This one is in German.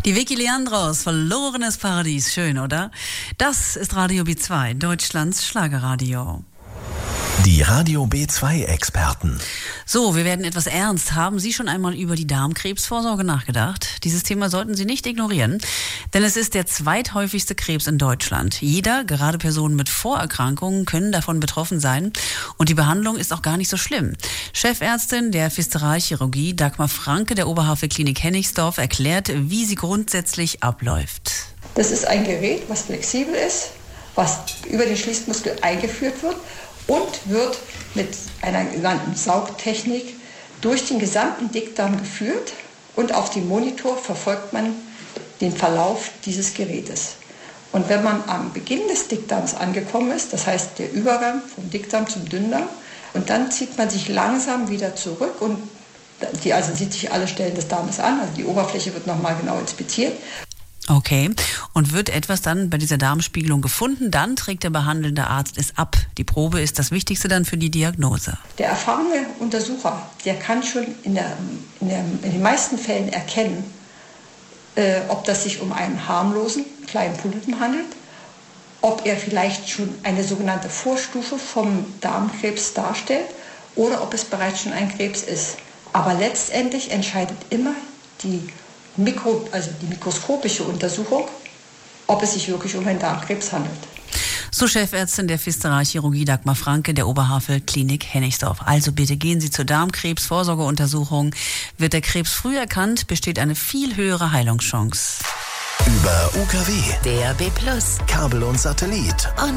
Die Vicky Leandros, Verlorenes Paradies. Schön, oder? Das ist Radio B2, Deutschlands Schlagerradio. Die Radio B2-Experten. So, wir werden etwas ernst. Haben Sie schon einmal über die Darmkrebsvorsorge nachgedacht? Dieses Thema sollten Sie nicht ignorieren, denn es ist der zweithäufigste Krebs in Deutschland. Jeder, gerade Personen mit Vorerkrankungen, können davon betroffen sein und die Behandlung ist auch gar nicht so schlimm. Chefärztin der Viszeralchirurgie Dagmar Franke der Oberhavel-Klinik Hennigsdorf erklärt, wie sie grundsätzlich abläuft. Das ist ein Gerät, was flexibel ist, was über den Schließmuskel eingeführt wird und wird mit einer genannten Saugtechnik durch den gesamten Dickdarm geführt und auf dem Monitor verfolgt man den Verlauf dieses Gerätes. Und wenn man am Beginn des Dickdarms angekommen ist, das heißt der Übergang vom Dickdarm zum Dünndarm, und dann zieht man sich langsam wieder zurück und sieht sich alle Stellen des Darmes an, also die Oberfläche wird nochmal genau inspiziert. Okay, und wird etwas dann bei dieser Darmspiegelung gefunden, dann trägt der behandelnde Arzt es ab. Die Probe ist das Wichtigste dann für die Diagnose. Der erfahrene Untersucher, der kann schon in den meisten Fällen erkennen, ob das sich um einen harmlosen kleinen Polypen handelt, ob er vielleicht schon eine sogenannte Vorstufe vom Darmkrebs darstellt oder ob es bereits schon ein Krebs ist. Aber letztendlich entscheidet immer die mikroskopische Untersuchung, ob es sich wirklich um einen Darmkrebs handelt. So Chefärztin der Viszeralchirurgie Dagmar Franke der Oberhavel-Klinik Hennigsdorf. Also bitte gehen Sie zur Darmkrebsvorsorgeuntersuchung. Wird der Krebs früh erkannt, besteht eine viel höhere Heilungschance. Über UKW, DAB+, Kabel und Satellit.